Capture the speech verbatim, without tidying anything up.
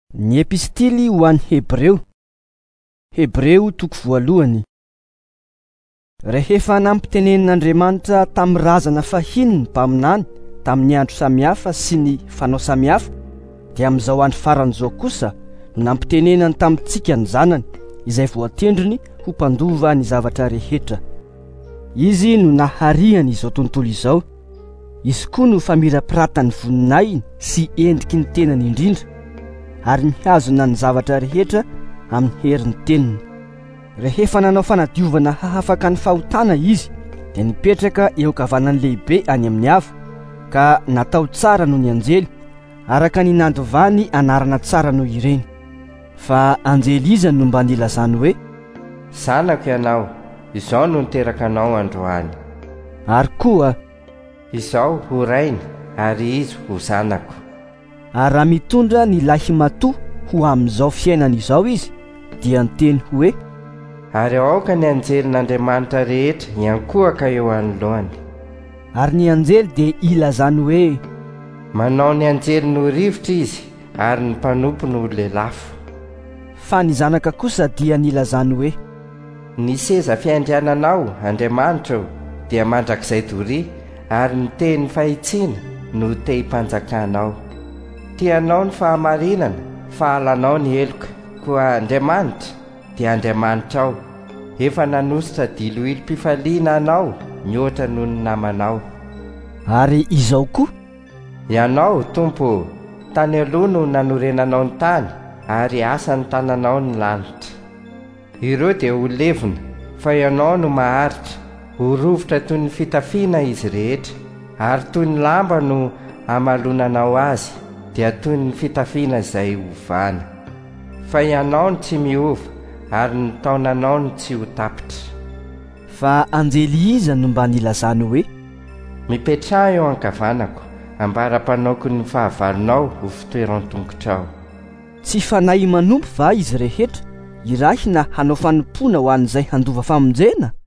Ny epistily ho an'ny Hebreo. Hebreo toko voalohany. Rehefa nampitenen'Andriamanitra tamin'ny razana fahiny ny mpaminany tamin'ny andro samihafa sy ny fanao samihafa, dia amin'izao andro faran'izao kosa no nampitenenany tamintsika ny zanany, izay voatendriny ho mpandova ny zavatra rehetra. Izy no nahariany izao tontolo izao. Izy koa no famirapiratany voninahiny sy endriky ny tenany indrindra, ary mihazona ny zavatra rehetra amin'ny herin'ny teniny. Rehefa nanao fanadiovana hahafaka ny fahotana izy, dia nipetraka eo kavanany lehibe any amin'ny avo, ka natao tsara noho ny anjely, araka ny nandovany anarana tsara noho ireny. Fa anjely iza no mba nilazany hoe: zanako ianao, izao no niteraka anao androany. Ary koa: izao ho rainy, ary izy ho zanako. Ary raha mitondra ny lahy matoa ho amin'izao fiainana izao izy, dia niteny hoe: ary aoka ny anjelin'Andriamanitra rehetra iankohaka eo anoloany. Ary ny anjely dia ilazany hoe: manao ny anjely no rivotra izy, ary ny mpanompo no lelafo. Fa ny zanaka kosa dia nilazany hoe: ny seza fiandriananao, Andriamanitra, dia mandrakizay doria, ary ny teny fahitsiana no te-hipanjakanao. Tianao ny fahamarinana, fahalanao ny heloka, koa Andriamanitra dia Andriamanitra ao. Efa nanositra dilo-ilo-pifaliana anao mihoatra noho ny namanao. Ary izao koa: ianao, Tompo, tany aloha no nanorenanao ny tany, ary asa ny tananao ny lanitra. Ireo dia ho levona, fa ianao no maharitra. Ho rovotra toy ny fitafiana izy rehetra, ary toy ny lamba no amalonanao azy, dia toy ny fitafiana izay hovana. Fa ianao no tsy miova, ary ny taonanao no tsy ho tapitra. Fa anjely iza no mba nilazany hoe: mipetraha eo ankavanako, ambara-panaoko ny fahavalonao ho fitoeran-tongotrao. Tsy fanahy manompo va izy rehetra, irahy na hanao fanompoana ho an'izay handova famonjena?